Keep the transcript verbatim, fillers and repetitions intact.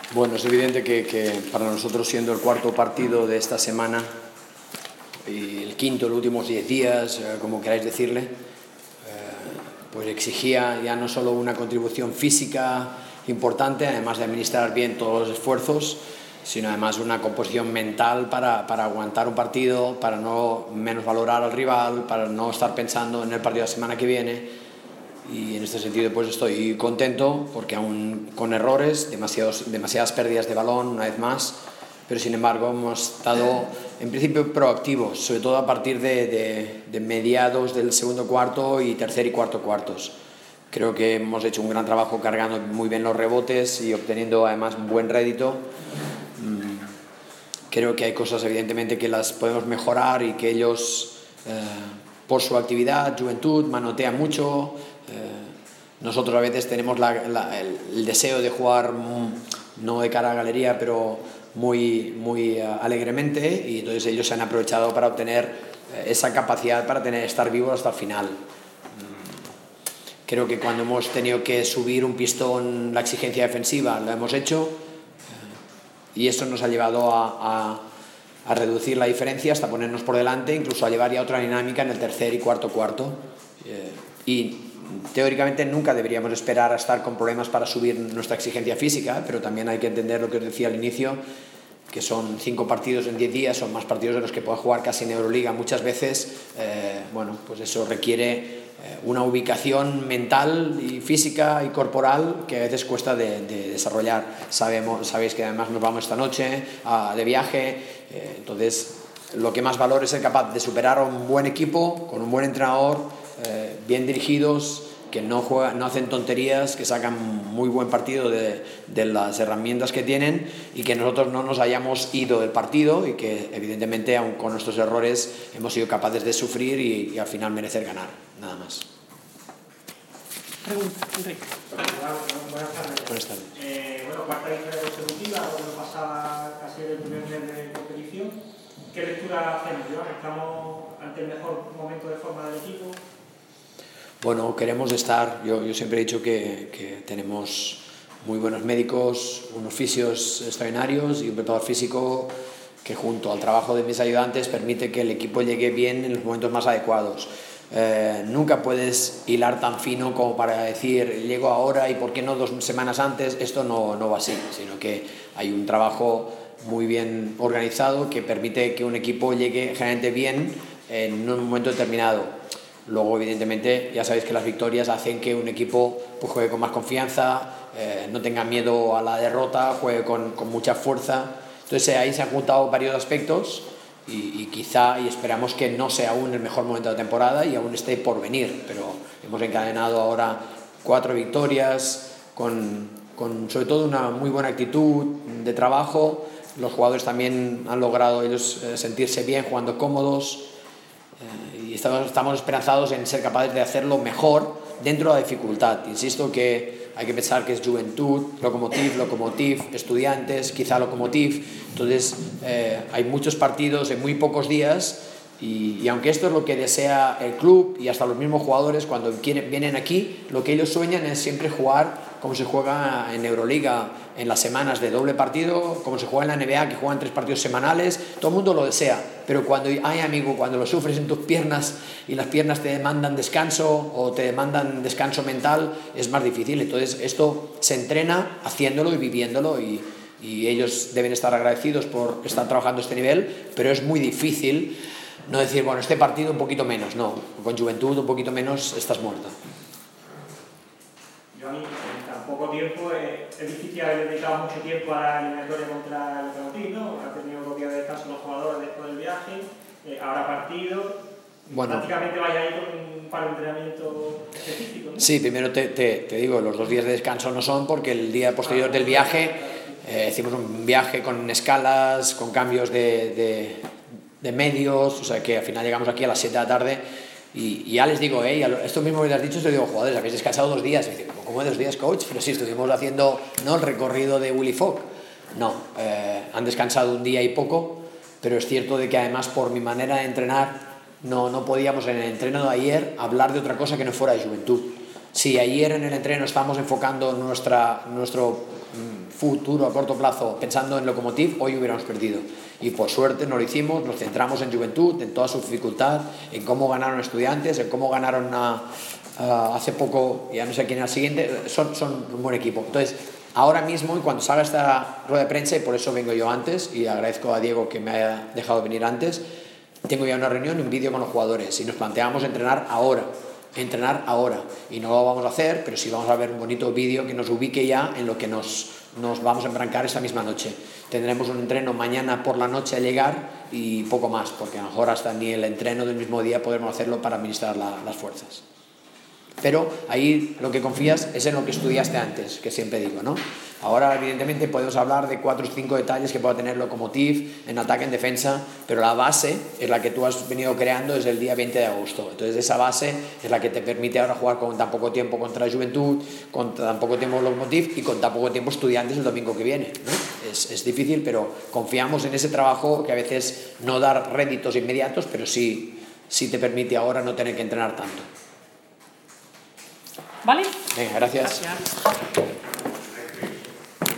Bueno, es evidente que, que para nosotros, siendo el cuarto partido de esta semana y el quinto, los últimos diez días, eh, como queráis decirle, eh, pues exigía ya no solo una contribución física importante, además de administrar bien todos los esfuerzos, sino además una composición mental para, para aguantar un partido, para no menosvalorar al rival, para no estar pensando en el partido de la semana que viene. Y en este sentido pues estoy contento porque aún con errores, demasiados, demasiadas pérdidas de balón una vez más, pero sin embargo hemos estado en principio proactivos, sobre todo a partir de, de, de mediados del segundo cuarto y tercer y cuarto cuartos. Creo que hemos hecho un gran trabajo cargando muy bien los rebotes y obteniendo además un buen rédito. Creo que hay cosas evidentemente que las podemos mejorar y que ellos, eh, por su actividad, juventud, manotean mucho. Eh, nosotros a veces tenemos la, la, el, el deseo de jugar, no de cara a galería, pero muy, muy uh, alegremente, y entonces ellos se han aprovechado para obtener eh, esa capacidad para tener, estar vivos hasta el final. Creo que cuando hemos tenido que subir un pistón la exigencia defensiva lo hemos hecho, y eso nos ha llevado a, a, a reducir la diferencia hasta ponernos por delante, incluso a llevar ya otra dinámica en el tercer y cuarto cuarto. Eh, y teóricamente nunca deberíamos esperar a estar con problemas para subir nuestra exigencia física, pero también hay que entender lo que os decía al inicio, que son cinco partidos en diez días, son más partidos de los que pueda jugar casi en Euroliga muchas veces. Eh, bueno, pues eso requiere una ubicación mental y física y corporal que a veces cuesta de, de desarrollar. Sabemos, sabéis que además nos vamos esta noche uh, de viaje, eh, entonces lo que más valoro es ser capaz de superar a un buen equipo, con un buen entrenador, eh, bien dirigidos, que no, juegan, no hacen tonterías, que sacan muy buen partido de, de las herramientas que tienen, y que nosotros no nos hayamos ido del partido y que evidentemente aun con nuestros errores hemos sido capaces de sufrir y, y al final merecer ganar, nada más. Pregunta, Enrique. Buenas tardes. Buenas tardes. Eh, bueno, cuarta victoria consecutiva, cuando pasaba casi el primer mes de competición. ¿Qué lectura hacemos, Joan? ¿Estamos ante el mejor momento de forma del equipo? Bueno, queremos estar, yo, yo siempre he dicho que, que tenemos muy buenos médicos, unos fisios extraordinarios y un preparador físico que, junto al trabajo de mis ayudantes, permite que el equipo llegue bien en los momentos más adecuados. Eh, nunca puedes hilar tan fino como para decir llego ahora y por qué no dos semanas antes. Esto no, no va así, sino que hay un trabajo muy bien organizado que permite que un equipo llegue generalmente bien en un momento determinado. Luego, evidentemente, ya sabéis que las victorias hacen que un equipo pues, juegue con más confianza, eh, no tenga miedo a la derrota, juegue con, con mucha fuerza. Entonces ahí se han juntado varios aspectos y, y quizá, y esperamos que no sea aún el mejor momento de la temporada y aún esté por venir, pero hemos encadenado ahora cuatro victorias con, con sobre todo una muy buena actitud de trabajo. Los jugadores también han logrado ellos eh, sentirse bien, jugando cómodos. Eh, y estamos, estamos esperanzados en ser capaces de hacerlo mejor dentro de la dificultad. Insisto que hay que pensar que es Juventud, Lokomotiv, Lokomotiv, Estudiantes, quizá Lokomotiv. Entonces eh, hay muchos partidos en muy pocos días, y, y aunque esto es lo que desea el club y hasta los mismos jugadores cuando quieren, vienen aquí, lo que ellos sueñan es siempre jugar como se juega en Euroliga, en las semanas de doble partido, como se juega en la N B A, que juegan tres partidos semanales. Todo el mundo lo desea, pero cuando hay, amigo, cuando lo sufres en tus piernas y las piernas te demandan descanso o te demandan descanso mental, es más difícil. Entonces esto se entrena haciéndolo y viviéndolo, y, y ellos deben estar agradecidos por estar trabajando a este nivel, pero es muy difícil no decir, bueno, este partido un poquito menos. No, con Juventud un poquito menos estás muerto. Yo a mí, en tan poco tiempo, eh, es difícil haber dedicado mucho tiempo a la eliminatoria contra el Lokomotiv, ¿no? Han tenido dos días de descanso los jugadores después del viaje, eh, ahora partido. Bueno, prácticamente vaya ahí con un par de entrenamientos específicos, ¿no? Sí, primero te, te, te digo, los dos días de descanso no son, porque el día posterior del viaje eh, hicimos un viaje con escalas, con cambios de, de, de medios, o sea que al final llegamos aquí a las siete de la tarde. Y, y ya les digo, eh, esto mismo que te has dicho, te digo, jugadores, habéis descansado dos días. Y digo, ¿cómo dos días, coach? Pero sí, estuvimos haciendo, no el recorrido de Willy Fogg. No, eh, han descansado un día y poco, pero es cierto de que además por mi manera de entrenar no, no podíamos en el entreno de ayer hablar de otra cosa que no fuera de Juventud. Si ayer en el entreno estamos enfocando nuestra, nuestro futuro a corto plazo pensando en Lokomotiv, hoy hubiéramos perdido. Y por suerte no lo hicimos, nos centramos en Juventud, en toda su dificultad, en cómo ganaron estudiantes, en cómo ganaron a, a, hace poco, ya no sé quién era el siguiente, son, son un buen equipo. Entonces, ahora mismo, y cuando salga esta rueda de prensa, y por eso vengo yo antes, y agradezco a Diego que me haya dejado venir antes, tengo ya una reunión y un vídeo con los jugadores, y nos planteamos entrenar ahora. entrenar ahora y no lo vamos a hacer, pero sí vamos a ver un bonito vídeo que nos ubique ya en lo que nos, nos vamos a embrancar esta misma noche. Tendremos un entreno mañana por la noche a llegar y poco más, porque a lo mejor hasta ni el entreno del mismo día podremos hacerlo para administrar la, las fuerzas. Pero ahí lo que confías es en lo que estudiaste antes, que siempre digo, ¿no? Ahora, evidentemente, podemos hablar de cuatro o cinco detalles que pueda tener Lokomotiv en ataque, en defensa, pero la base es la que tú has venido creando desde el día veinte de agosto. Entonces, esa base es la que te permite ahora jugar con tan poco tiempo contra Juventud, con tan poco tiempo Lokomotiv y con tan poco tiempo Estudiantes el domingo que viene, ¿no? Es, es difícil, pero confiamos en ese trabajo que a veces no da réditos inmediatos, pero sí, sí te permite ahora no tener que entrenar tanto. ¿Vale? Venga, gracias. Gracias.